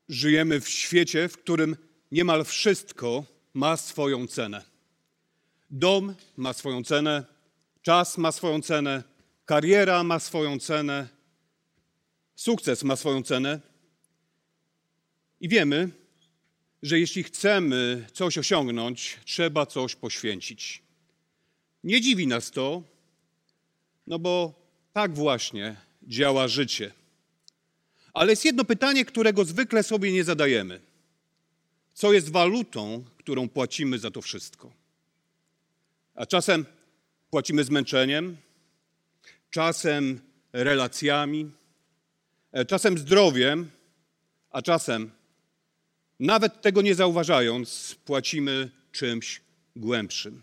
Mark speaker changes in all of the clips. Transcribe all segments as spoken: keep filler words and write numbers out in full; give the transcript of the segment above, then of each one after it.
Speaker 1: Żyjemy w świecie, w którym niemal wszystko ma swoją cenę. Dom ma swoją cenę, czas ma swoją cenę, kariera ma swoją cenę, sukces ma swoją cenę. I wiemy, że jeśli chcemy coś osiągnąć, trzeba coś poświęcić. Nie dziwi nas to, no bo tak właśnie działa życie. Ale jest jedno pytanie, którego zwykle sobie nie zadajemy. Co jest walutą, którą płacimy za to wszystko? A czasem płacimy zmęczeniem, czasem relacjami, czasem zdrowiem, a czasem, nawet tego nie zauważając, płacimy czymś głębszym.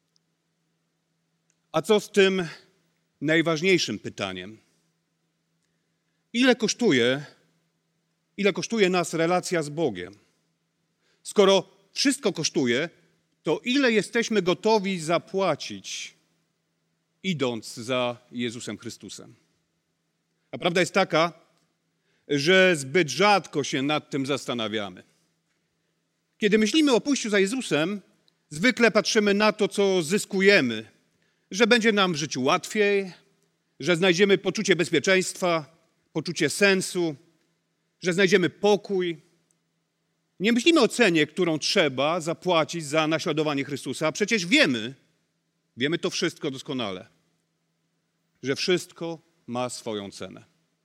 Speaker 1: A co z tym najważniejszym pytaniem? Ile kosztuje, ile kosztuje nas relacja z Bogiem? Skoro wszystko kosztuje, to ile jesteśmy gotowi zapłacić, idąc za Jezusem Chrystusem? A prawda jest taka, że zbyt rzadko się nad tym zastanawiamy. Kiedy myślimy o pójściu za Jezusem, zwykle patrzymy na to, co zyskujemy, że będzie nam w życiu łatwiej, że znajdziemy poczucie bezpieczeństwa, poczucie sensu, że znajdziemy pokój. Nie myślimy o cenie, którą trzeba zapłacić za naśladowanie Chrystusa, a przecież wiemy, wiemy to wszystko doskonale, że wszystko ma swoją cenę.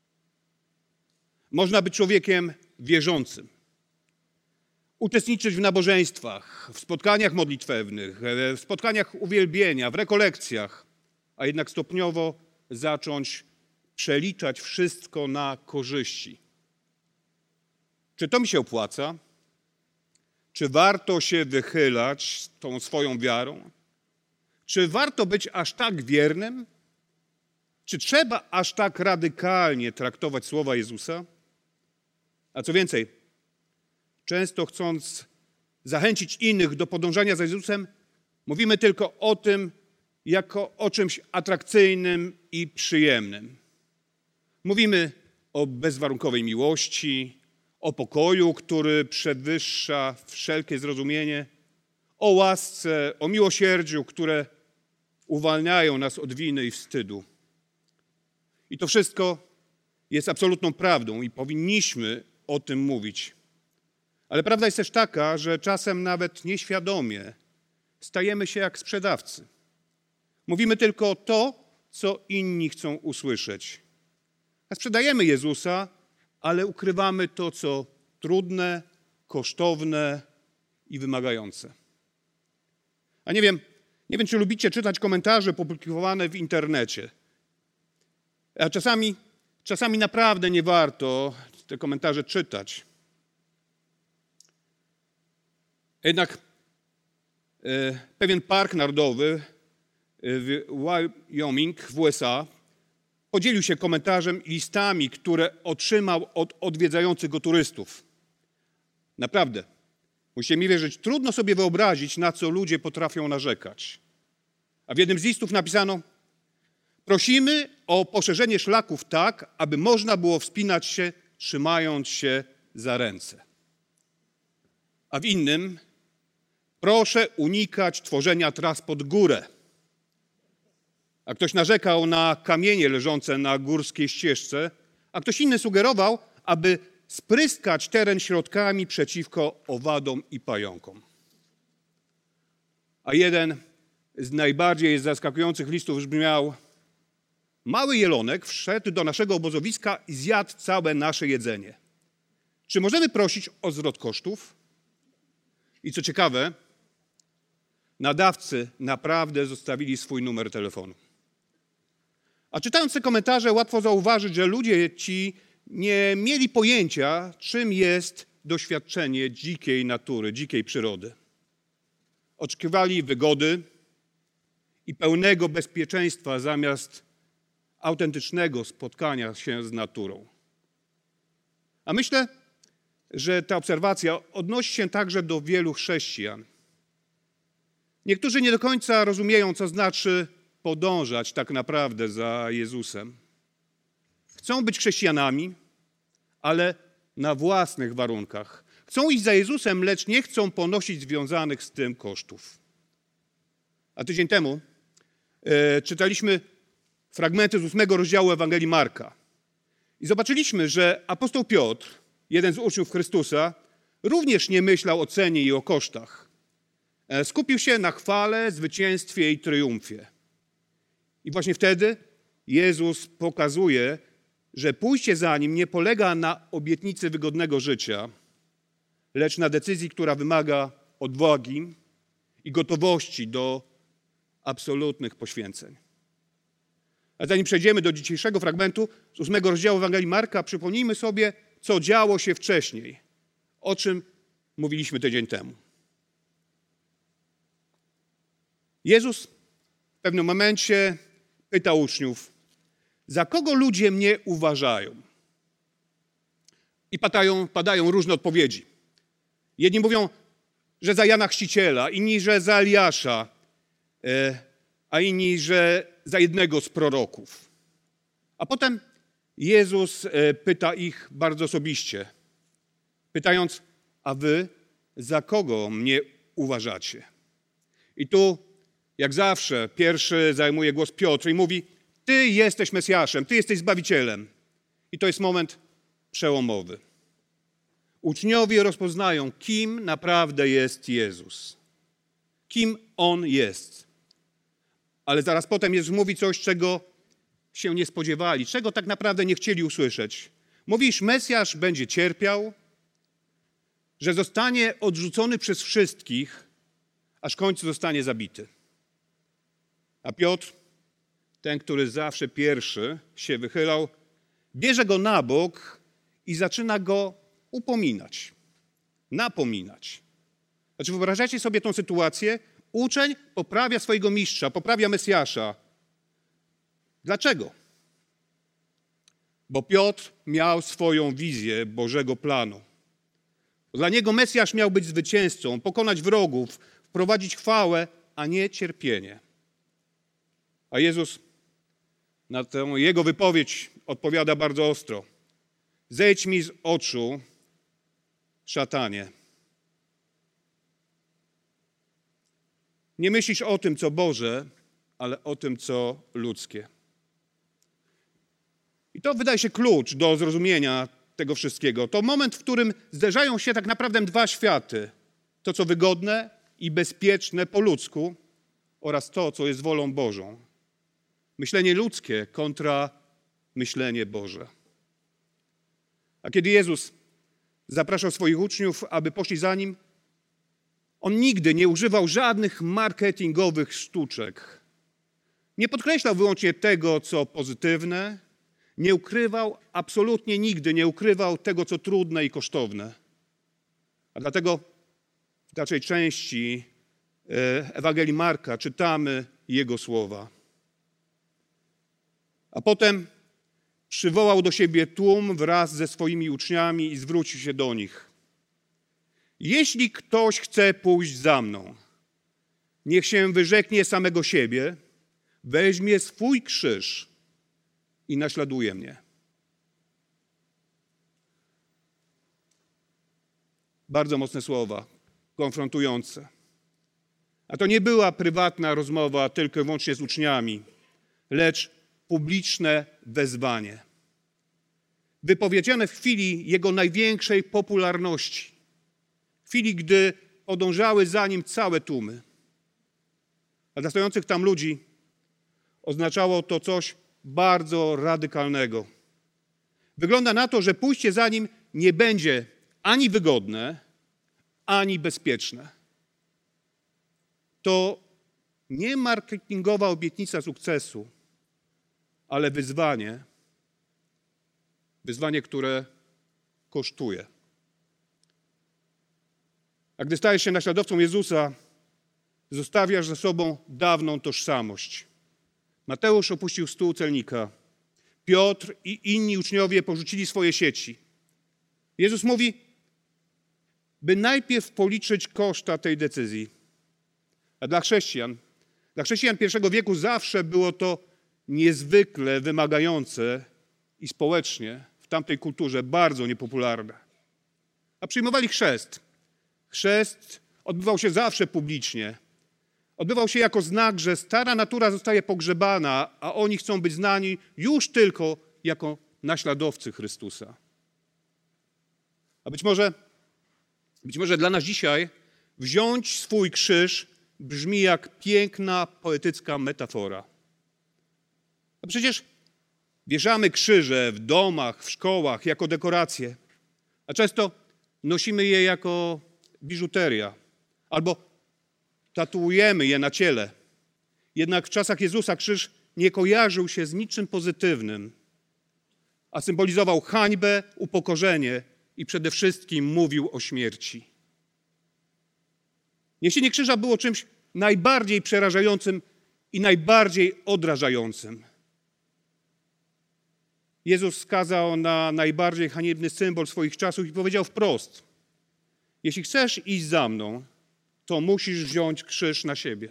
Speaker 1: Można być człowiekiem wierzącym, uczestniczyć w nabożeństwach, w spotkaniach modlitewnych, w spotkaniach uwielbienia, w rekolekcjach, a jednak stopniowo zacząć przeliczać wszystko na korzyści. Czy to mi się opłaca? Czy warto się wychylać tą swoją wiarą? Czy warto być aż tak wiernym? Czy trzeba aż tak radykalnie traktować słowa Jezusa? A co więcej, często chcąc zachęcić innych do podążania za Jezusem, mówimy tylko o tym jako o czymś atrakcyjnym i przyjemnym. Mówimy o bezwarunkowej miłości, o pokoju, który przewyższa wszelkie zrozumienie, o łasce, o miłosierdziu, które uwalniają nas od winy i wstydu. I to wszystko jest absolutną prawdą i powinniśmy o tym mówić. Ale prawda jest też taka, że czasem nawet nieświadomie stajemy się jak sprzedawcy. Mówimy tylko to, co inni chcą usłyszeć. A sprzedajemy Jezusa, ale ukrywamy to, co trudne, kosztowne i wymagające. A nie wiem, nie wiem, czy lubicie czytać komentarze publikowane w internecie. A czasami, czasami naprawdę nie warto te komentarze czytać. Jednak e, pewien park narodowy w Wyoming w U S A podzielił się komentarzem i listami, które otrzymał od odwiedzających go turystów. Naprawdę, musicie mi wierzyć, trudno sobie wyobrazić, na co ludzie potrafią narzekać. A w jednym z listów napisano: prosimy o poszerzenie szlaków tak, aby można było wspinać się, trzymając się za ręce. A w innym: proszę unikać tworzenia tras pod górę. A ktoś narzekał na kamienie leżące na górskiej ścieżce, a ktoś inny sugerował, aby spryskać teren środkami przeciwko owadom i pająkom. A jeden z najbardziej zaskakujących listów brzmiał: mały jelonek wszedł do naszego obozowiska i zjadł całe nasze jedzenie. Czy możemy prosić o zwrot kosztów? I co ciekawe, nadawcy naprawdę zostawili swój numer telefonu. A czytając te komentarze, łatwo zauważyć, że ludzie ci nie mieli pojęcia, czym jest doświadczenie dzikiej natury, dzikiej przyrody. Oczekiwali wygody i pełnego bezpieczeństwa zamiast autentycznego spotkania się z naturą. A myślę, że ta obserwacja odnosi się także do wielu chrześcijan. Niektórzy nie do końca rozumieją, co znaczy podążać tak naprawdę za Jezusem. Chcą być chrześcijanami, ale na własnych warunkach. Chcą iść za Jezusem, lecz nie chcą ponosić związanych z tym kosztów. A tydzień temu e, czytaliśmy fragmenty z ósmego rozdziału Ewangelii Marka. I zobaczyliśmy, że apostoł Piotr, jeden z uczniów Chrystusa, również nie myślał o cenie i o kosztach. E, skupił się na chwale, zwycięstwie i triumfie. I właśnie wtedy Jezus pokazuje, że pójście za Nim nie polega na obietnicy wygodnego życia, lecz na decyzji, która wymaga odwagi i gotowości do absolutnych poświęceń. A zanim przejdziemy do dzisiejszego fragmentu z ósmego rozdziału Ewangelii Marka, przypomnijmy sobie, co działo się wcześniej, o czym mówiliśmy tydzień temu. Jezus w pewnym momencie pyta uczniów, za kogo ludzie mnie uważają? I padają, padają różne odpowiedzi. Jedni mówią, że za Jana Chrzciciela, inni, że za Eliasza, a inni, że za jednego z proroków. A potem Jezus pyta ich bardzo osobiście, pytając, a wy za kogo mnie uważacie? I tu, jak zawsze, pierwszy zajmuje głos Piotr i mówi, ty jesteś Mesjaszem, ty jesteś Zbawicielem. I to jest moment przełomowy. Uczniowie rozpoznają, kim naprawdę jest Jezus. Kim On jest. Ale zaraz potem Jezus mówi coś, czego się nie spodziewali, czego tak naprawdę nie chcieli usłyszeć. Mówi, iż Mesjasz będzie cierpiał, że zostanie odrzucony przez wszystkich, aż w końcu zostanie zabity. A Piotr, ten, który zawsze pierwszy się wychylał, bierze go na bok i zaczyna go upominać, napominać. Znaczy, wyobrażacie sobie tę sytuację? Uczeń poprawia swojego mistrza, poprawia Mesjasza. Dlaczego? Bo Piotr miał swoją wizję Bożego planu. Dla niego Mesjasz miał być zwycięzcą, pokonać wrogów, wprowadzić chwałę, a nie cierpienie. A Jezus na tę jego wypowiedź odpowiada bardzo ostro. Zejdź mi z oczu, szatanie. Nie myślisz o tym, co Boże, ale o tym, co ludzkie. I to wydaje się klucz do zrozumienia tego wszystkiego. To moment, w którym zderzają się tak naprawdę dwa światy. To, co wygodne i bezpieczne po ludzku oraz to, co jest wolą Bożą. Myślenie ludzkie kontra myślenie Boże. A kiedy Jezus zapraszał swoich uczniów, aby poszli za Nim, On nigdy nie używał żadnych marketingowych sztuczek. Nie podkreślał wyłącznie tego, co pozytywne, nie ukrywał, absolutnie nigdy nie ukrywał tego, co trudne i kosztowne. A dlatego w dalszej części Ewangelii Marka czytamy Jego słowa. A potem przywołał do siebie tłum wraz ze swoimi uczniami i zwrócił się do nich. Jeśli ktoś chce pójść za mną, niech się wyrzeknie samego siebie, weźmie swój krzyż i naśladuje mnie. Bardzo mocne słowa, konfrontujące. A to nie była prywatna rozmowa tylko i wyłącznie z uczniami, lecz publiczne wezwanie. Wypowiedziane w chwili jego największej popularności. W chwili, gdy podążały za nim całe tłumy. A dla stojących tam ludzi oznaczało to coś bardzo radykalnego. Wygląda na to, że pójście za nim nie będzie ani wygodne, ani bezpieczne. To nie marketingowa obietnica sukcesu, ale wyzwanie, wyzwanie, które kosztuje. A gdy stajesz się naśladowcą Jezusa, zostawiasz za sobą dawną tożsamość. Mateusz opuścił stół celnika. Piotr i inni uczniowie porzucili swoje sieci. Jezus mówi, by najpierw policzyć koszta tej decyzji. A dla chrześcijan, dla chrześcijan pierwszego wieku zawsze było to niezwykle wymagające i społecznie w tamtej kulturze bardzo niepopularne. a przyjmowali chrzest. Chrzest odbywał się zawsze publicznie. Odbywał się jako znak, że stara natura zostaje pogrzebana, a oni chcą być znani już tylko jako naśladowcy Chrystusa. A być może, być może dla nas dzisiaj wziąć swój krzyż brzmi jak piękna, poetycka metafora. A przecież wieszamy krzyże w domach, w szkołach jako dekoracje, a często nosimy je jako biżuteria albo tatuujemy je na ciele. Jednak w czasach Jezusa krzyż nie kojarzył się z niczym pozytywnym, a symbolizował hańbę, upokorzenie i przede wszystkim mówił o śmierci. Niesienie krzyża było czymś najbardziej przerażającym i najbardziej odrażającym. Jezus wskazał na najbardziej haniebny symbol swoich czasów i powiedział wprost: jeśli chcesz iść za mną, to musisz wziąć krzyż na siebie.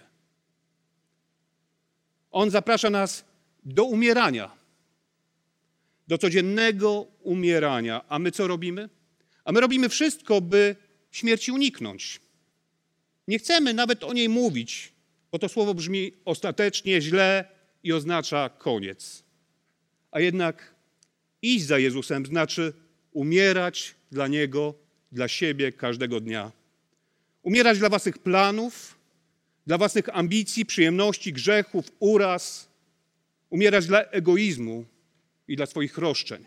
Speaker 1: On zaprasza nas do umierania, do codziennego umierania. A my co robimy? A my robimy wszystko, by śmierci uniknąć. Nie chcemy nawet o niej mówić, bo to słowo brzmi ostatecznie źle i oznacza koniec. A jednak iść za Jezusem znaczy umierać dla Niego, dla siebie każdego dnia. Umierać dla własnych planów, dla własnych ambicji, przyjemności, grzechów, uraz. Umierać dla egoizmu i dla swoich roszczeń.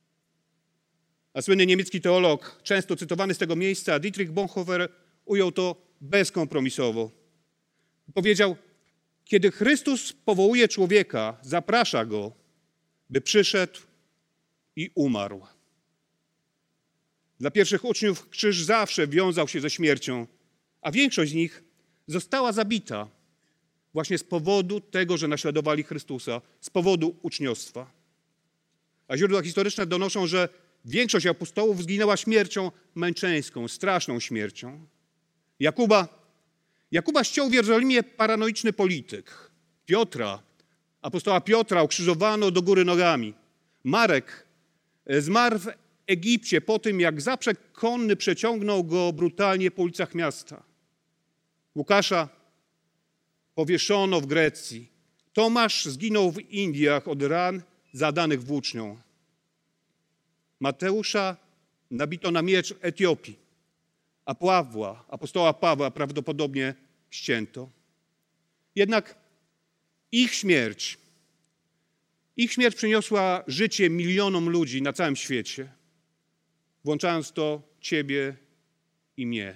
Speaker 1: A słynny niemiecki teolog, często cytowany z tego miejsca, Dietrich Bonhoeffer, ujął to bezkompromisowo. Powiedział: kiedy Chrystus powołuje człowieka, zaprasza go, by przyszedł i umarł. Dla pierwszych uczniów krzyż zawsze wiązał się ze śmiercią, a większość z nich została zabita właśnie z powodu tego, że naśladowali Chrystusa, z powodu uczniostwa. A źródła historyczne donoszą, że większość apostołów zginęła śmiercią męczeńską, straszną śmiercią. Jakuba, Jakuba ściął w Jerozolimie paranoiczny polityk. Piotra, apostoła Piotra ukrzyżowano do góry nogami. Marek zmarł w Egipcie po tym, jak zaprzęg konny przeciągnął go brutalnie po ulicach miasta. Łukasza powieszono w Grecji. Tomasz zginął w Indiach od ran zadanych włócznią. Mateusza nabito na miecz w Etiopii, a Pawła, apostoła Pawła prawdopodobnie ścięto. Jednak ich śmierć, ich śmierć przyniosła życie milionom ludzi na całym świecie, włączając to ciebie i mnie.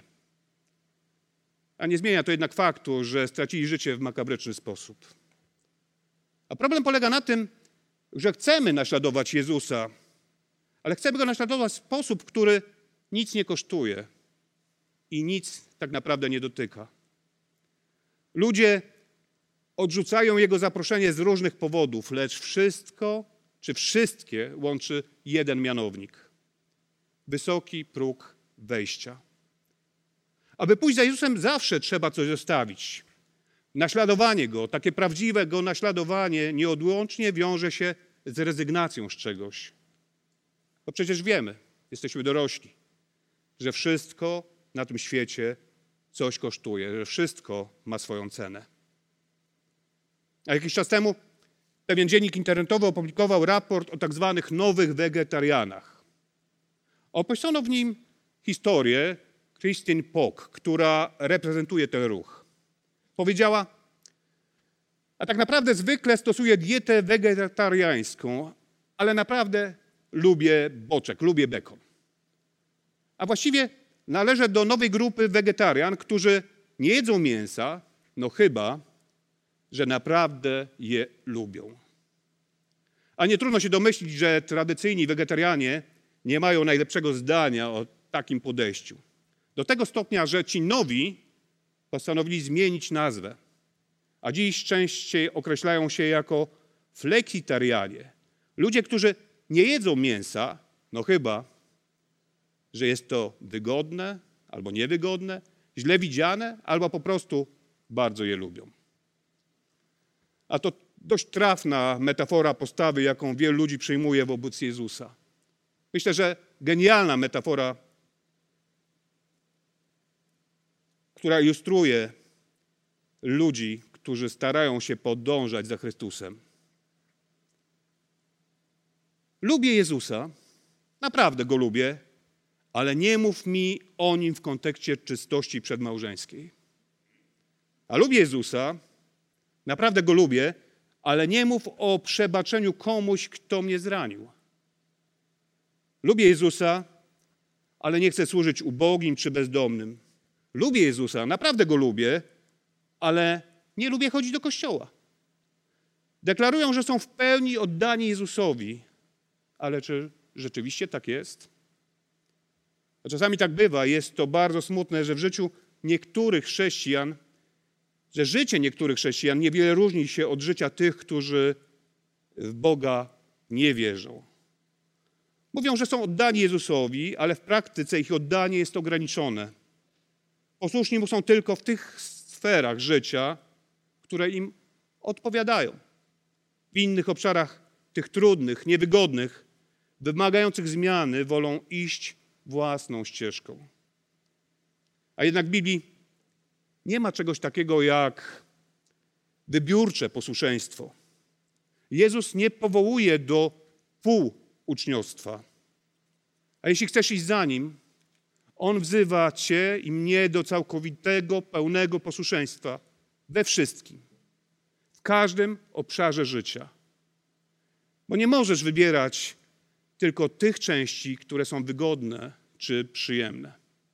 Speaker 1: A nie zmienia to jednak faktu, że stracili życie w makabryczny sposób. A problem polega na tym, że chcemy naśladować Jezusa, ale chcemy Go naśladować w sposób, który nic nie kosztuje i nic tak naprawdę nie dotyka. Ludzie odrzucają Jego zaproszenie z różnych powodów, lecz wszystko, czy wszystkie łączy jeden mianownik. Wysoki próg wejścia. Aby pójść za Jezusem, zawsze trzeba coś zostawić. Naśladowanie Go, takie prawdziwe Go naśladowanie nieodłącznie wiąże się z rezygnacją z czegoś. Bo przecież wiemy, jesteśmy dorośli, że wszystko na tym świecie coś kosztuje, że wszystko ma swoją cenę. A jakiś czas temu pewien dziennik internetowy opublikował raport o tak zwanych nowych wegetarianach. Opisano w nim historię Christine Pock, która reprezentuje ten ruch. Powiedziała: a tak naprawdę zwykle stosuję dietę wegetariańską, ale naprawdę lubię boczek, lubię bekon. A właściwie należę do nowej grupy wegetarian, którzy nie jedzą mięsa, no chyba, że naprawdę je lubią. A nie trudno się domyślić, że tradycyjni wegetarianie nie mają najlepszego zdania o takim podejściu. Do tego stopnia, że ci nowi postanowili zmienić nazwę, a dziś częściej określają się jako flexitarianie. Ludzie, którzy nie jedzą mięsa, no chyba, że jest to wygodne albo niewygodne, źle widziane, albo po prostu bardzo je lubią. A to dość trafna metafora postawy, jaką wielu ludzi przyjmuje wobec Jezusa. Myślę, że genialna metafora która ilustruje ludzi, którzy starają się podążać za Chrystusem. Lubię Jezusa, naprawdę Go lubię, ale nie mów mi o Nim w kontekście czystości przedmałżeńskiej. A lubię Jezusa, naprawdę Go lubię, ale nie mów o przebaczeniu komuś, kto mnie zranił. Lubię Jezusa, ale nie chcę służyć ubogim czy bezdomnym. Lubię Jezusa, naprawdę Go lubię, ale nie lubię chodzić do kościoła. Deklarują, że są w pełni oddani Jezusowi, ale czy rzeczywiście tak jest? A czasami tak bywa, jest to bardzo smutne, że w życiu niektórych chrześcijan, że życie niektórych chrześcijan niewiele różni się od życia tych, którzy w Boga nie wierzą. Mówią, że są oddani Jezusowi, ale w praktyce ich oddanie jest ograniczone. Posłuszni mu są tylko w tych sferach życia, które im odpowiadają. W innych obszarach, tych trudnych, niewygodnych, wymagających zmiany, wolą iść własną ścieżką. A jednak w Biblii nie ma czegoś takiego jak wybiórcze posłuszeństwo. Jezus nie powołuje do półuczniostwa. A jeśli chcesz iść za Nim, On wzywa cię i mnie do całkowitego, pełnego posłuszeństwa we wszystkim, w każdym obszarze życia. Bo nie możesz wybierać tylko tych części, które są wygodne czy przyjemne.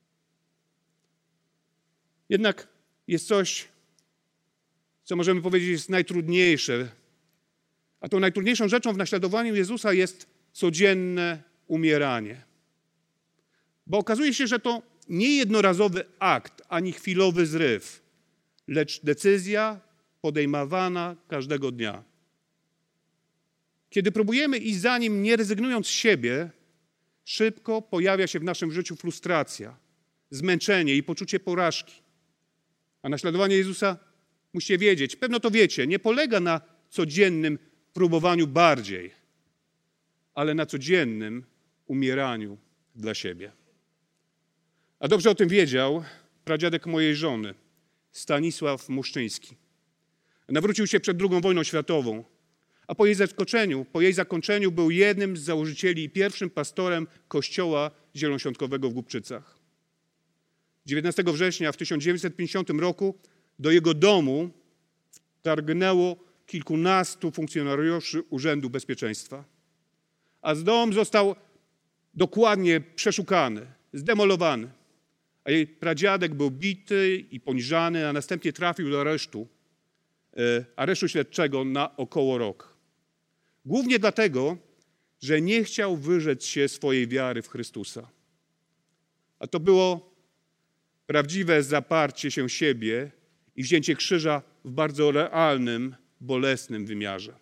Speaker 1: Jednak jest coś, co możemy powiedzieć jest najtrudniejsze. A tą najtrudniejszą rzeczą w naśladowaniu Jezusa jest codzienne umieranie. Bo okazuje się, że to nie jednorazowy akt, ani chwilowy zryw, lecz decyzja podejmowana każdego dnia. Kiedy próbujemy iść za Nim, nie rezygnując z siebie, szybko pojawia się w naszym życiu frustracja, zmęczenie i poczucie porażki. A naśladowanie Jezusa, musicie wiedzieć, pewno to wiecie, nie polega na codziennym próbowaniu bardziej, ale na codziennym umieraniu dla siebie. A dobrze o tym wiedział pradziadek mojej żony, Stanisław Muszczyński. Nawrócił się przed drugą wojną światową, a po jej zakończeniu, po jej zakończeniu był jednym z założycieli i pierwszym pastorem kościoła zielonoświątkowego w Głubczycach. dziewiętnastego września w tysiąc dziewięćset pięćdziesiątym roku do jego domu wtargnęło kilkunastu funkcjonariuszy Urzędu Bezpieczeństwa. A z dom został dokładnie przeszukany, zdemolowany. A jej pradziadek był bity i poniżany, a następnie trafił do aresztu, e, aresztu śledczego na około rok. Głównie dlatego, że nie chciał wyrzec się swojej wiary w Chrystusa. A to było prawdziwe zaparcie się siebie i wzięcie krzyża w bardzo realnym, bolesnym wymiarze.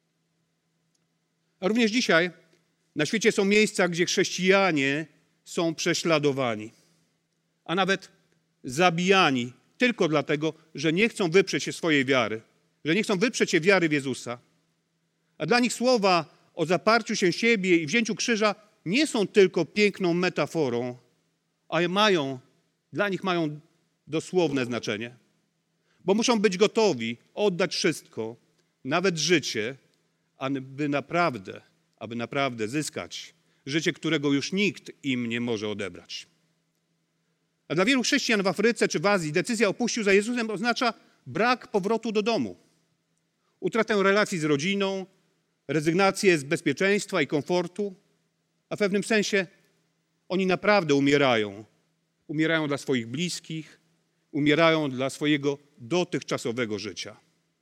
Speaker 1: A również dzisiaj na świecie są miejsca, gdzie chrześcijanie są prześladowani, a nawet zabijani tylko dlatego, że nie chcą wyprzeć się swojej wiary, że nie chcą wyprzeć się wiary w Jezusa. A dla nich słowa o zaparciu się siebie i wzięciu krzyża nie są tylko piękną metaforą, a mają, dla nich mają dosłowne znaczenie. Bo muszą być gotowi oddać wszystko, nawet życie, aby naprawdę, aby naprawdę zyskać życie, którego już nikt im nie może odebrać. A dla wielu chrześcijan w Afryce czy w Azji decyzja o pójściu za Jezusem oznacza brak powrotu do domu, utratę relacji z rodziną, rezygnację z bezpieczeństwa i komfortu, a w pewnym sensie oni naprawdę umierają. Umierają dla swoich bliskich, umierają dla swojego dotychczasowego życia.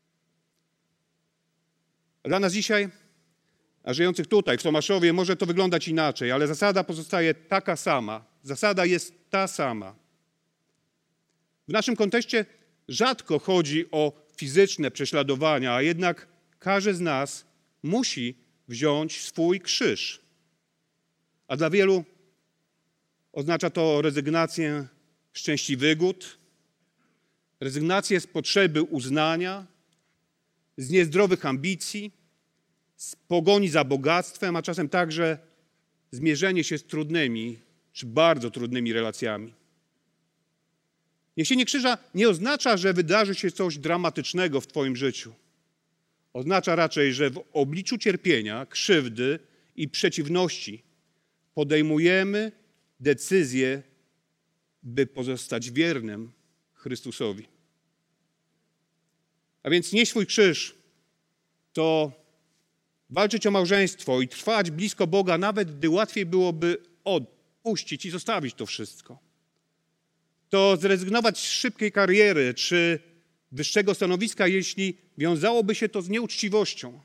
Speaker 1: A dla nas dzisiaj, a żyjących tutaj w Tomaszowie, może to wyglądać inaczej, ale zasada pozostaje taka sama. Zasada jest ta sama. W naszym kontekście rzadko chodzi o fizyczne prześladowania, a jednak każdy z nas musi wziąć swój krzyż. A dla wielu oznacza to rezygnację z części wygód, rezygnację z potrzeby uznania, z niezdrowych ambicji, z pogoni za bogactwem, a czasem także zmierzenie się z trudnymi czy bardzo trudnymi relacjami. Niesienie krzyża nie oznacza, że wydarzy się coś dramatycznego w twoim życiu. Oznacza raczej, że w obliczu cierpienia, krzywdy i przeciwności podejmujemy decyzję, by pozostać wiernym Chrystusowi. A więc nieść swój krzyż to walczyć o małżeństwo i trwać blisko Boga, nawet gdy łatwiej byłoby odpuścić i zostawić to wszystko. To zrezygnować z szybkiej kariery czy wyższego stanowiska, jeśli wiązałoby się to z nieuczciwością.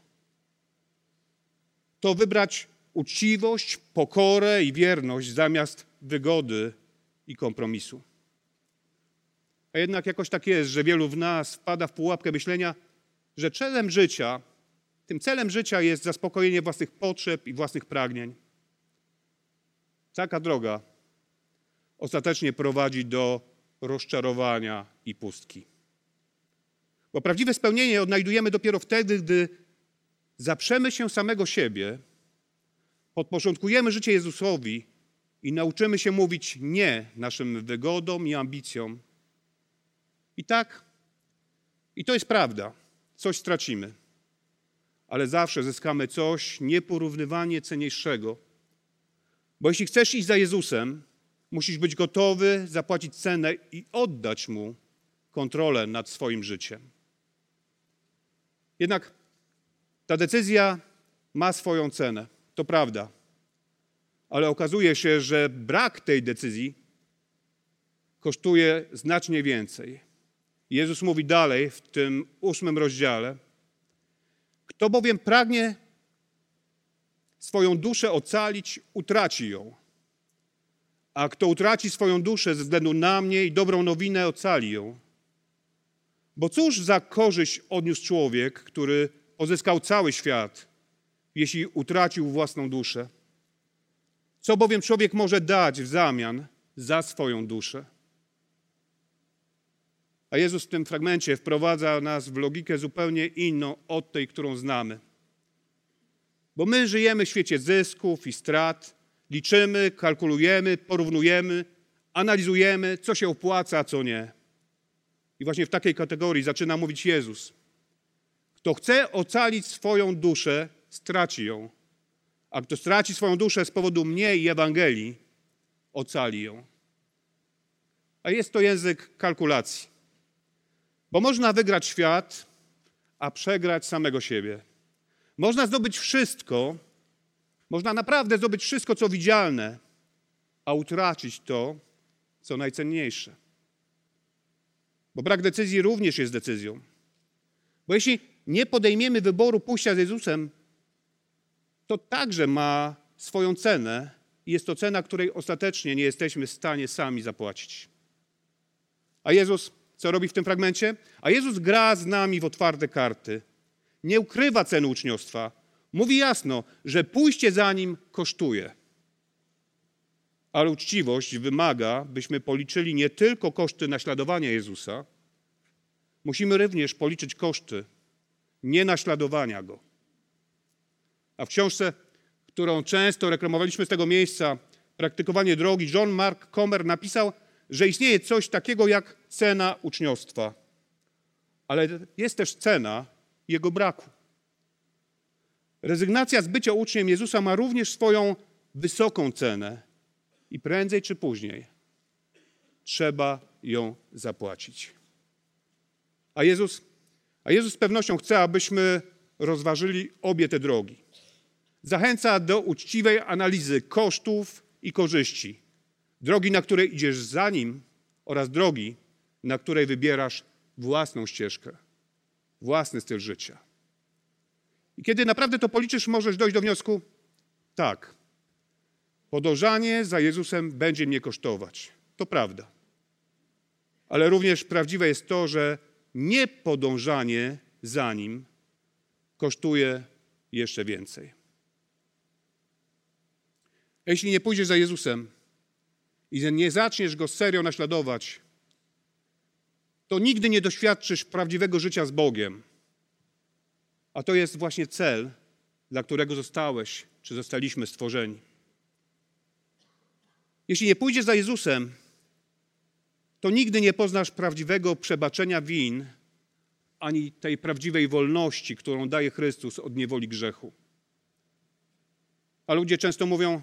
Speaker 1: To wybrać uczciwość, pokorę i wierność zamiast wygody i kompromisu. A jednak jakoś tak jest, że wielu w nas wpada w pułapkę myślenia, że celem życia, tym celem życia jest zaspokojenie własnych potrzeb i własnych pragnień. Taka droga ostatecznie prowadzi do rozczarowania i pustki. Bo prawdziwe spełnienie odnajdujemy dopiero wtedy, gdy zaprzemy się samego siebie, podporządkujemy życie Jezusowi i nauczymy się mówić nie naszym wygodom i ambicjom. I tak, i to jest prawda, coś stracimy, ale zawsze zyskamy coś nieporównywanie cenniejszego. Bo jeśli chcesz iść za Jezusem, musisz być gotowy zapłacić cenę i oddać Mu kontrolę nad swoim życiem. Jednak ta decyzja ma swoją cenę, to prawda. Ale okazuje się, że brak tej decyzji kosztuje znacznie więcej. Jezus mówi dalej w tym ósmym rozdziale: kto bowiem pragnie swoją duszę ocalić, utraci ją. A kto utraci swoją duszę ze względu na mnie i dobrą nowinę, ocali ją. Bo cóż za korzyść odniósł człowiek, który pozyskał cały świat, jeśli utracił własną duszę? Co bowiem człowiek może dać w zamian za swoją duszę? A Jezus w tym fragmencie wprowadza nas w logikę zupełnie inną od tej, którą znamy. Bo my żyjemy w świecie zysków i strat, liczymy, kalkulujemy, porównujemy, analizujemy, co się opłaca, a co nie. I właśnie w takiej kategorii zaczyna mówić Jezus. Kto chce ocalić swoją duszę, straci ją. A kto straci swoją duszę z powodu mnie i Ewangelii, ocali ją. A jest to język kalkulacji. Bo można wygrać świat, a przegrać samego siebie. Można zdobyć wszystko, można naprawdę zdobyć wszystko, co widzialne, a utracić to, co najcenniejsze. Bo brak decyzji również jest decyzją. Bo jeśli nie podejmiemy wyboru pójścia z Jezusem, to także ma swoją cenę i jest to cena, której ostatecznie nie jesteśmy w stanie sami zapłacić. A Jezus co robi w tym fragmencie? A Jezus gra z nami w otwarte karty. Nie ukrywa ceny uczniostwa. Mówi jasno, że pójście za Nim kosztuje. Ale uczciwość wymaga, byśmy policzyli nie tylko koszty naśladowania Jezusa, musimy również policzyć koszty nienaśladowania Go. A w książce, którą często reklamowaliśmy z tego miejsca, Praktykowanie drogi, John Mark Comer napisał, że istnieje coś takiego jak cena uczniostwa, ale jest też cena jego braku. Rezygnacja z bycia uczniem Jezusa ma również swoją wysoką cenę i prędzej czy później trzeba ją zapłacić. A Jezus, a Jezus z pewnością chce, abyśmy rozważyli obie te drogi. Zachęca do uczciwej analizy kosztów i korzyści. Drogi, na której idziesz za Nim, oraz drogi, na której wybierasz własną ścieżkę, własny styl życia. I kiedy naprawdę to policzysz, możesz dojść do wniosku, tak, podążanie za Jezusem będzie mnie kosztować. To prawda. Ale również prawdziwe jest to, że niepodążanie za Nim kosztuje jeszcze więcej. Jeśli nie pójdziesz za Jezusem i nie zaczniesz Go serio naśladować, to nigdy nie doświadczysz prawdziwego życia z Bogiem. A to jest właśnie cel, dla którego zostałeś, czy zostaliśmy stworzeni. Jeśli nie pójdziesz za Jezusem, to nigdy nie poznasz prawdziwego przebaczenia win, ani tej prawdziwej wolności, którą daje Chrystus od niewoli grzechu. A ludzie często mówią,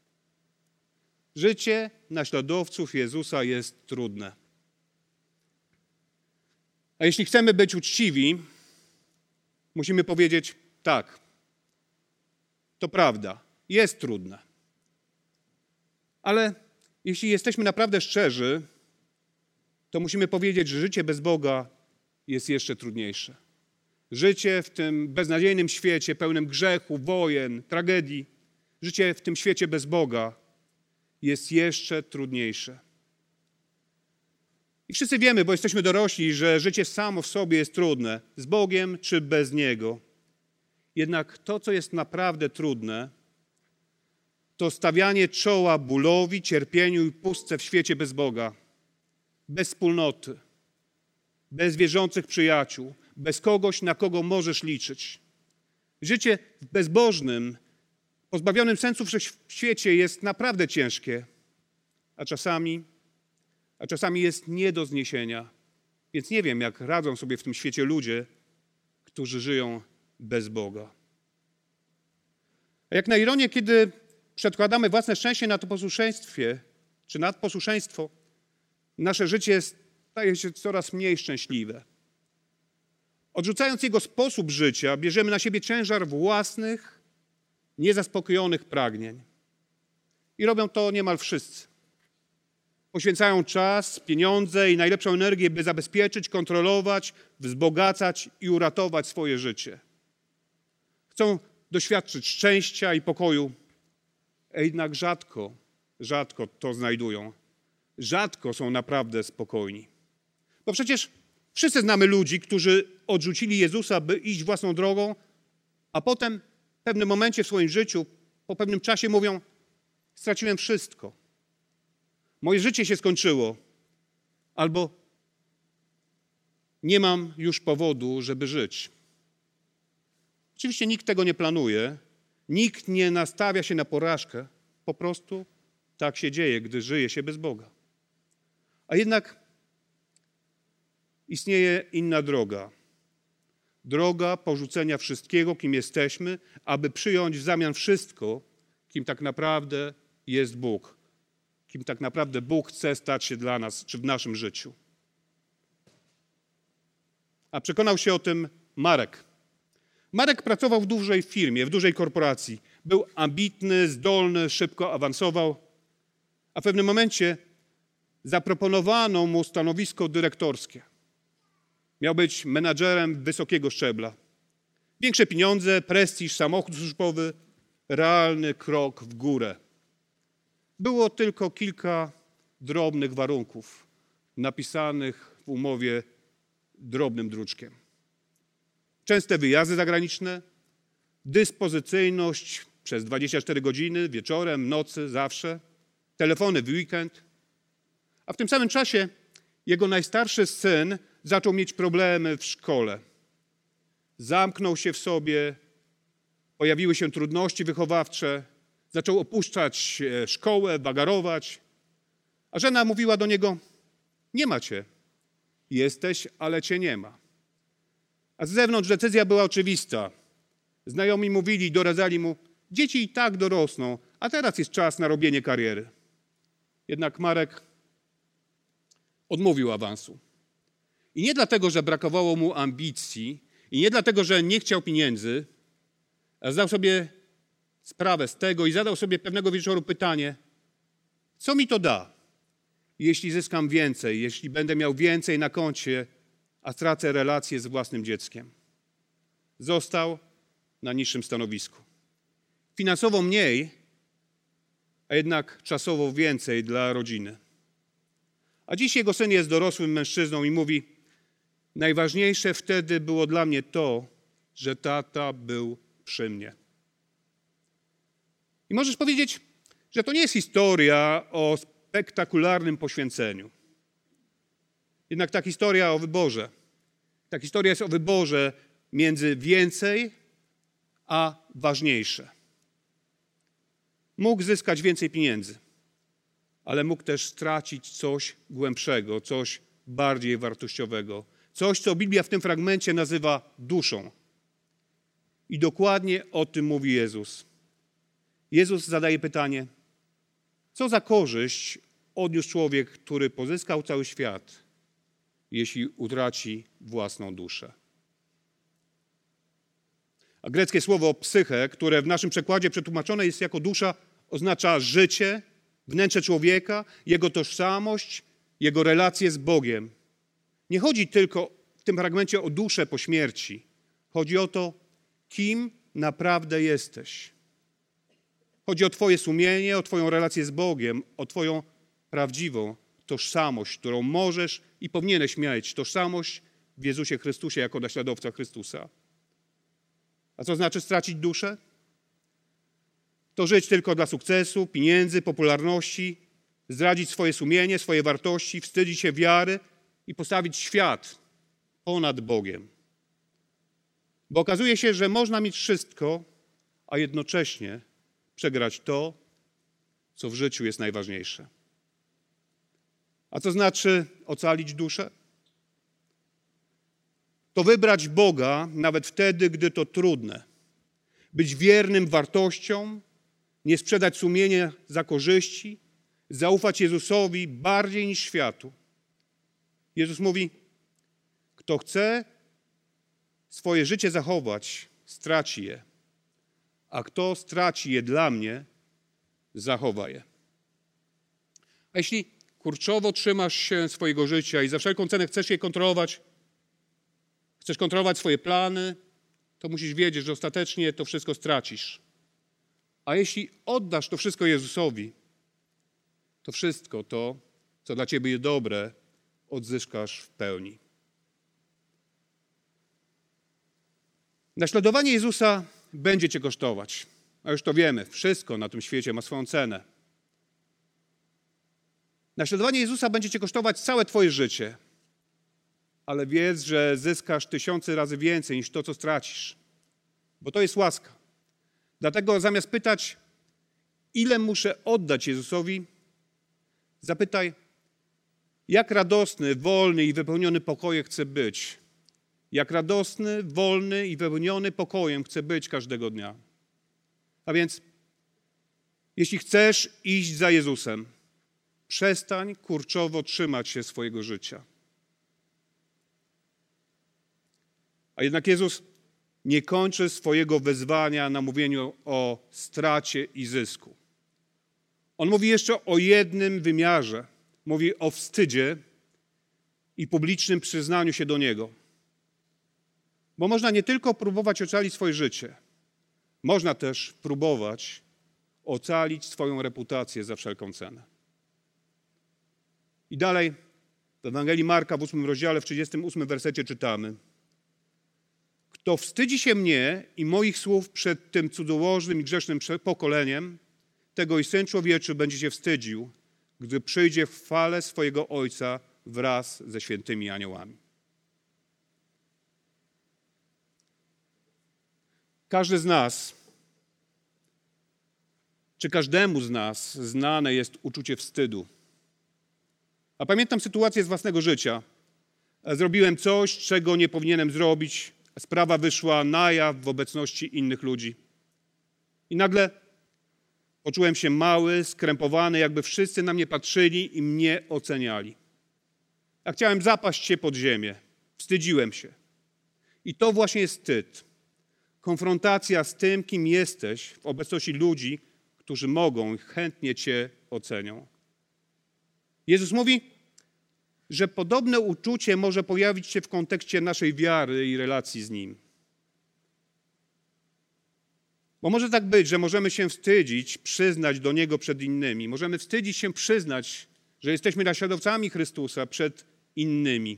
Speaker 1: życie naśladowców Jezusa jest trudne. A jeśli chcemy być uczciwi, musimy powiedzieć tak, to prawda, jest trudne. Ale jeśli jesteśmy naprawdę szczerzy, to musimy powiedzieć, że życie bez Boga jest jeszcze trudniejsze. Życie w tym beznadziejnym świecie pełnym grzechu, wojen, tragedii, życie w tym świecie bez Boga jest jeszcze trudniejsze. I wszyscy wiemy, bo jesteśmy dorośli, że życie samo w sobie jest trudne, z Bogiem czy bez Niego. Jednak to, co jest naprawdę trudne, to stawianie czoła bólowi, cierpieniu i pustce w świecie bez Boga, bez wspólnoty, bez wierzących przyjaciół, bez kogoś, na kogo możesz liczyć. Życie w bezbożnym, pozbawionym sensu w świecie jest naprawdę ciężkie, a czasami, a czasami jest nie do zniesienia. Więc nie wiem, jak radzą sobie w tym świecie ludzie, którzy żyją bez Boga. A jak na ironię, kiedy przedkładamy własne szczęście na to posłuszeństwie, czy nad posłuszeństwo, nasze życie staje się coraz mniej szczęśliwe. Odrzucając jego sposób życia, bierzemy na siebie ciężar własnych, niezaspokojonych pragnień. I robią to niemal wszyscy. Poświęcają czas, pieniądze i najlepszą energię, by zabezpieczyć, kontrolować, wzbogacać i uratować swoje życie. Chcą doświadczyć szczęścia i pokoju, a jednak rzadko, rzadko to znajdują. Rzadko są naprawdę spokojni. Bo przecież wszyscy znamy ludzi, którzy odrzucili Jezusa, by iść własną drogą, a potem w pewnym momencie w swoim życiu, po pewnym czasie mówią, straciłem wszystko. Moje życie się skończyło. Albo nie mam już powodu, żeby żyć. Oczywiście nikt tego nie planuje. Nikt nie nastawia się na porażkę. Po prostu tak się dzieje, gdy żyje się bez Boga. A jednak istnieje inna droga. Droga porzucenia wszystkiego, kim jesteśmy, aby przyjąć w zamian wszystko, kim tak naprawdę jest Bóg. Kim tak naprawdę Bóg chce stać się dla nas, czy w naszym życiu. A przekonał się o tym Marek. Marek pracował w dużej firmie, w dużej korporacji. Był ambitny, zdolny, szybko awansował, a w pewnym momencie zaproponowano mu stanowisko dyrektorskie. Miał być menadżerem wysokiego szczebla. Większe pieniądze, prestiż, samochód służbowy, realny krok w górę. Było tylko kilka drobnych warunków, napisanych w umowie drobnym druczkiem. Częste wyjazdy zagraniczne, dyspozycyjność przez dwadzieścia cztery godziny, wieczorem, nocy, zawsze, telefony w weekend. A w tym samym czasie jego najstarszy syn zaczął mieć problemy w szkole. Zamknął się w sobie, pojawiły się trudności wychowawcze, zaczął opuszczać szkołę, wagarować. A żona mówiła do niego, nie ma cię, jesteś, ale cię nie ma. A z zewnątrz decyzja była oczywista. Znajomi mówili, doradzali mu, dzieci i tak dorosną, a teraz jest czas na robienie kariery. Jednak Marek odmówił awansu. I nie dlatego, że brakowało mu ambicji, i nie dlatego, że nie chciał pieniędzy, a zdał sobie sprawę z tego i zadał sobie pewnego wieczoru pytanie, co mi to da, jeśli zyskam więcej, jeśli będę miał więcej na koncie, a stracę relację z własnym dzieckiem. Został na niższym stanowisku. Finansowo mniej, a jednak czasowo więcej dla rodziny. A dziś jego syn jest dorosłym mężczyzną i mówi, najważniejsze wtedy było dla mnie to, że tata był przy mnie. I możesz powiedzieć, że to nie jest historia o spektakularnym poświęceniu. Jednak ta historia o wyborze, ta historia jest o wyborze między więcej a ważniejsze. Mógł zyskać więcej pieniędzy. ale mógł też stracić coś głębszego, coś bardziej wartościowego. Coś, co Biblia w tym fragmencie nazywa duszą. I dokładnie o tym mówi Jezus. Jezus zadaje pytanie, co za korzyść odniósł człowiek, który pozyskał cały świat, jeśli utraci własną duszę. A greckie słowo psyche, które w naszym przekładzie przetłumaczone jest jako dusza, oznacza życie, wnętrze człowieka, jego tożsamość, jego relacje z Bogiem. Nie chodzi tylko w tym fragmencie o duszę po śmierci. Chodzi o to, kim naprawdę jesteś. Chodzi o twoje sumienie, o twoją relację z Bogiem, o twoją prawdziwą tożsamość, którą możesz i powinieneś mieć. Tożsamość w Jezusie Chrystusie jako naśladowca Chrystusa. A co znaczy stracić duszę? To żyć tylko dla sukcesu, pieniędzy, popularności, zdradzić swoje sumienie, swoje wartości, wstydzić się wiary i postawić świat ponad Bogiem. Bo okazuje się, że można mieć wszystko, a jednocześnie przegrać to, co w życiu jest najważniejsze. A co znaczy ocalić duszę? To wybrać Boga nawet wtedy, gdy to trudne. Być wiernym wartościom, nie sprzedać sumienia za korzyści, zaufać Jezusowi bardziej niż światu. Jezus mówi, kto chce swoje życie zachować, straci je. A kto straci je dla mnie, zachowa je. A jeśli kurczowo trzymasz się swojego życia i za wszelką cenę chcesz je kontrolować, chcesz kontrolować swoje plany, to musisz wiedzieć, że ostatecznie to wszystko stracisz. A jeśli oddasz to wszystko Jezusowi, to wszystko to, co dla ciebie jest dobre, odzyskasz w pełni. Naśladowanie Jezusa będzie cię kosztować. A już to wiemy, wszystko na tym świecie ma swoją cenę. Naśladowanie Jezusa będzie cię kosztować całe twoje życie. Ale wiedz, że zyskasz tysiące razy więcej niż to, co stracisz. Bo to jest łaska. Dlatego zamiast pytać, ile muszę oddać Jezusowi, zapytaj, jak radosny, wolny i wypełniony pokojem chcę być. Jak radosny, wolny i wypełniony pokojem chcę być każdego dnia. A więc, jeśli chcesz iść za Jezusem, przestań kurczowo trzymać się swojego życia. A jednak Jezus nie kończy swojego wezwania na mówieniu o stracie i zysku. On mówi jeszcze o jednym wymiarze. Mówi o wstydzie i publicznym przyznaniu się do Niego. Bo można nie tylko próbować ocalić swoje życie, można też próbować ocalić swoją reputację za wszelką cenę. I dalej w Ewangelii Marka w ósmym rozdziale, w trzydziestym ósmym wersecie czytamy: Kto wstydzi się mnie i moich słów przed tym cudzołożnym i grzesznym pokoleniem, tego i Syn Człowieczy będzie się wstydził, gdy przyjdzie w chwale swojego Ojca wraz ze świętymi aniołami. Każdy z nas, czy każdemu z nas znane jest uczucie wstydu. A pamiętam sytuację z własnego życia. Zrobiłem coś, czego nie powinienem zrobić. Sprawa wyszła na jaw w obecności innych ludzi. I nagle poczułem się mały, skrępowany, jakby wszyscy na mnie patrzyli i mnie oceniali. A chciałem zapaść się pod ziemię. Wstydziłem się. I to właśnie jest wstyd. Konfrontacja z tym, kim jesteś w obecności ludzi, którzy mogą i chętnie cię ocenią. Jezus mówi, że podobne uczucie może pojawić się w kontekście naszej wiary i relacji z Nim. Bo może tak być, że możemy się wstydzić, przyznać do Niego przed innymi. Możemy wstydzić się przyznać, że jesteśmy naśladowcami Chrystusa przed innymi.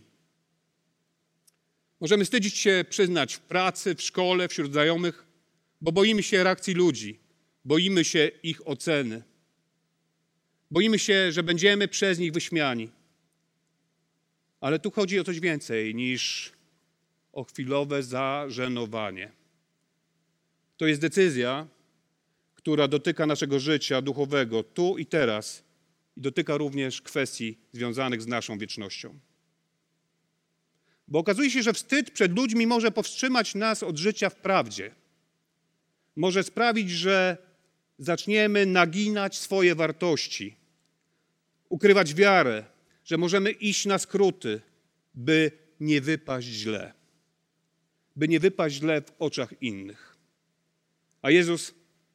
Speaker 1: Możemy wstydzić się przyznać w pracy, w szkole, wśród znajomych, bo boimy się reakcji ludzi, boimy się ich oceny. Boimy się, że będziemy przez nich wyśmiani. Ale tu chodzi o coś więcej niż o chwilowe zażenowanie. To jest decyzja, która dotyka naszego życia duchowego tu i teraz i dotyka również kwestii związanych z naszą wiecznością. Bo okazuje się, że wstyd przed ludźmi może powstrzymać nas od życia w prawdzie. Może sprawić, że zaczniemy naginać swoje wartości, ukrywać wiarę, że możemy iść na skróty, by nie wypaść źle. By nie wypaść źle w oczach innych. A Jezus,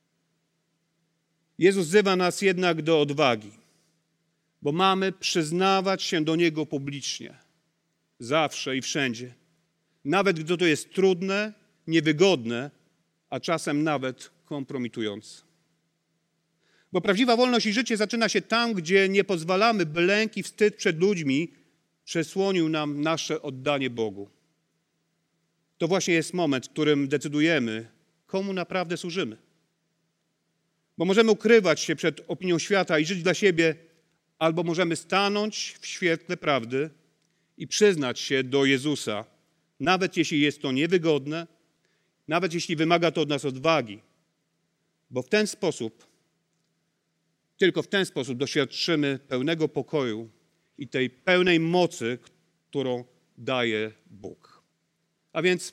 Speaker 1: Jezus wzywa nas jednak do odwagi, bo mamy przyznawać się do Niego publicznie, zawsze i wszędzie. Nawet gdy to jest trudne, niewygodne, a czasem nawet kompromitujące. Bo prawdziwa wolność i życie zaczyna się tam, gdzie nie pozwalamy, by lęk i wstyd przed ludźmi przesłonił nam nasze oddanie Bogu. To właśnie jest moment, w którym decydujemy, komu naprawdę służymy. Bo możemy ukrywać się przed opinią świata i żyć dla siebie, albo możemy stanąć w świetle prawdy i przyznać się do Jezusa, nawet jeśli jest to niewygodne, nawet jeśli wymaga to od nas odwagi. Bo w ten sposób, tylko w ten sposób doświadczymy pełnego pokoju i tej pełnej mocy, którą daje Bóg. A więc,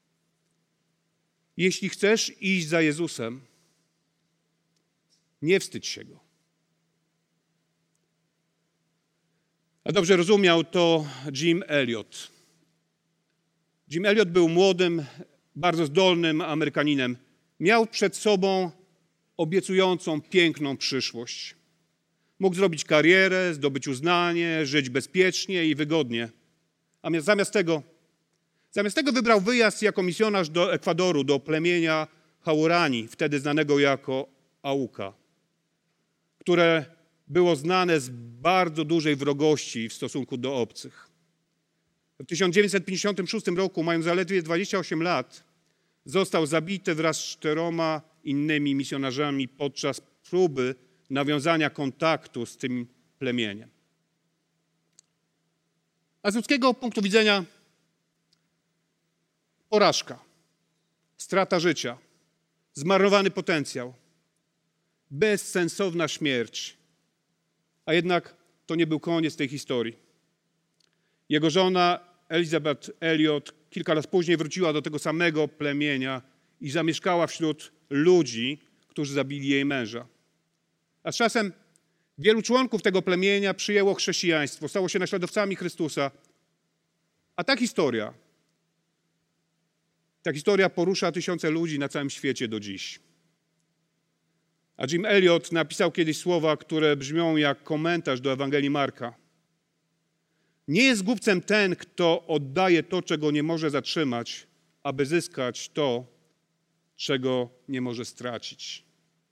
Speaker 1: jeśli chcesz iść za Jezusem, nie wstydź się Go. A dobrze rozumiał to Jim Elliot. Jim Elliot był młodym, bardzo zdolnym Amerykaninem. Miał przed sobą obiecującą, piękną przyszłość. Mógł zrobić karierę, zdobyć uznanie, żyć bezpiecznie i wygodnie. A zamiast tego, zamiast tego wybrał wyjazd jako misjonarz do Ekwadoru, do plemienia Haurani, wtedy znanego jako Auka, które było znane z bardzo dużej wrogości w stosunku do obcych. W tysiąc dziewięćset pięćdziesiątym szóstym roku, mając zaledwie dwadzieścia osiem lat, został zabity wraz z czteroma innymi misjonarzami podczas próby nawiązania kontaktu z tym plemieniem. A z ludzkiego punktu widzenia porażka, strata życia, zmarnowany potencjał, bezsensowna śmierć. A jednak to nie był koniec tej historii. Jego żona Elizabeth Elliot kilka lat później wróciła do tego samego plemienia i zamieszkała wśród ludzi, którzy zabili jej męża. A z czasem wielu członków tego plemienia przyjęło chrześcijaństwo, stało się naśladowcami Chrystusa. A ta historia, ta historia porusza tysiące ludzi na całym świecie do dziś. A Jim Elliot napisał kiedyś słowa, które brzmią jak komentarz do Ewangelii Marka. Nie jest głupcem ten, kto oddaje to, czego nie może zatrzymać, aby zyskać to, czego nie może stracić.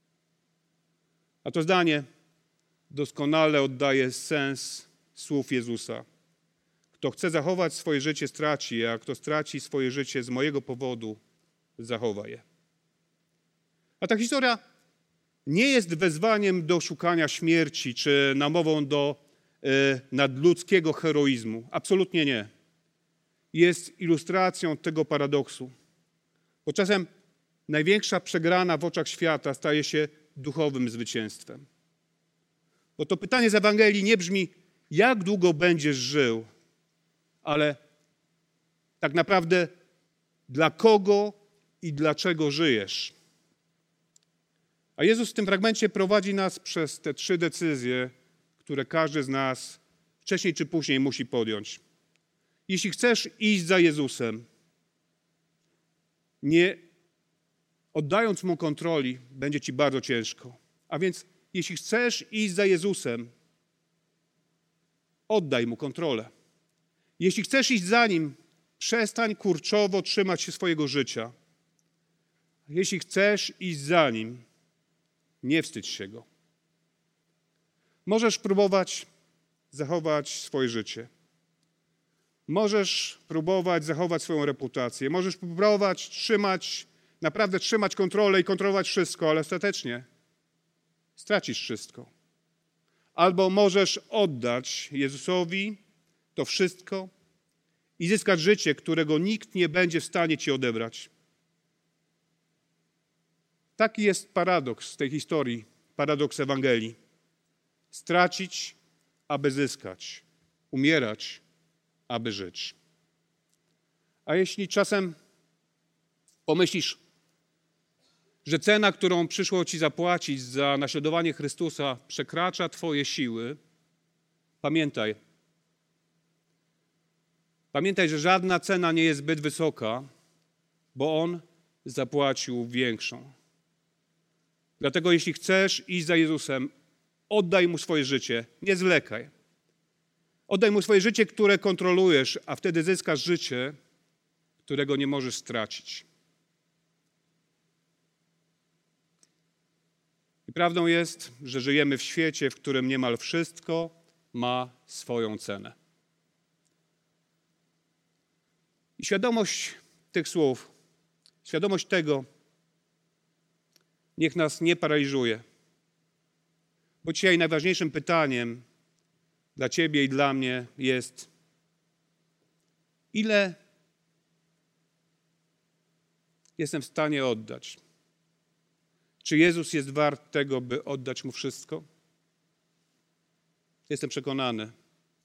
Speaker 1: A to zdanie doskonale oddaje sens słów Jezusa. Kto chce zachować swoje życie, straci, a kto straci swoje życie z mojego powodu, zachowa je. A ta historia nie jest wezwaniem do szukania śmierci, czy namową do y, nadludzkiego heroizmu. Absolutnie nie. Jest ilustracją tego paradoksu. Bo czasem największa przegrana w oczach świata staje się duchowym zwycięstwem. Bo to pytanie z Ewangelii nie brzmi, jak długo będziesz żył, ale tak naprawdę dla kogo i dlaczego żyjesz. A Jezus w tym fragmencie prowadzi nas przez te trzy decyzje, które każdy z nas wcześniej czy później musi podjąć. Jeśli chcesz iść za Jezusem, nie oddając Mu kontroli, będzie Ci bardzo ciężko. A więc jeśli chcesz iść za Jezusem, oddaj Mu kontrolę. Jeśli chcesz iść za Nim, przestań kurczowo trzymać się swojego życia. Jeśli chcesz iść za Nim, nie wstydź się Go. Możesz próbować zachować swoje życie. Możesz próbować zachować swoją reputację. Możesz próbować trzymać, naprawdę trzymać kontrolę i kontrolować wszystko, ale ostatecznie stracisz wszystko. Albo możesz oddać Jezusowi to wszystko i zyskać życie, którego nikt nie będzie w stanie ci odebrać. Taki jest paradoks tej historii, paradoks Ewangelii. Stracić, aby zyskać. Umierać, aby żyć. A jeśli czasem pomyślisz, że cena, którą przyszło ci zapłacić za naśladowanie Chrystusa, przekracza twoje siły, pamiętaj. Pamiętaj, że żadna cena nie jest zbyt wysoka, bo On zapłacił większą. Dlatego jeśli chcesz iść za Jezusem, oddaj Mu swoje życie, nie zwlekaj. Oddaj Mu swoje życie, które kontrolujesz, a wtedy zyskasz życie, którego nie możesz stracić. I prawdą jest, że żyjemy w świecie, w którym niemal wszystko ma swoją cenę. I świadomość tych słów, świadomość tego niech nas nie paraliżuje. Bo dzisiaj najważniejszym pytaniem dla ciebie i dla mnie jest, ile jestem w stanie oddać? Czy Jezus jest wart tego, by oddać Mu wszystko? Jestem przekonany,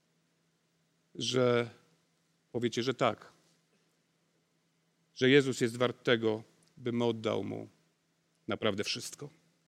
Speaker 1: że powiecie, że tak. Że Jezus jest wart tego, bym oddał Mu naprawdę wszystko.